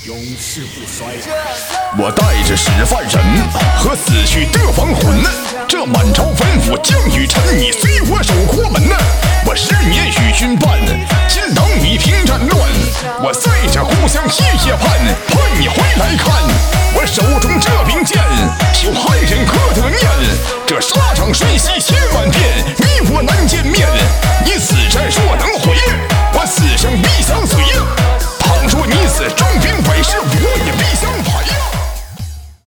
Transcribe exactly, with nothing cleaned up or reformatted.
永世不衰。 我带着使犯人和死去的亡魂，这满朝文武将与臣，你随我守国门。我十年与君伴，今当你平战乱，我在这故乡夜夜盼。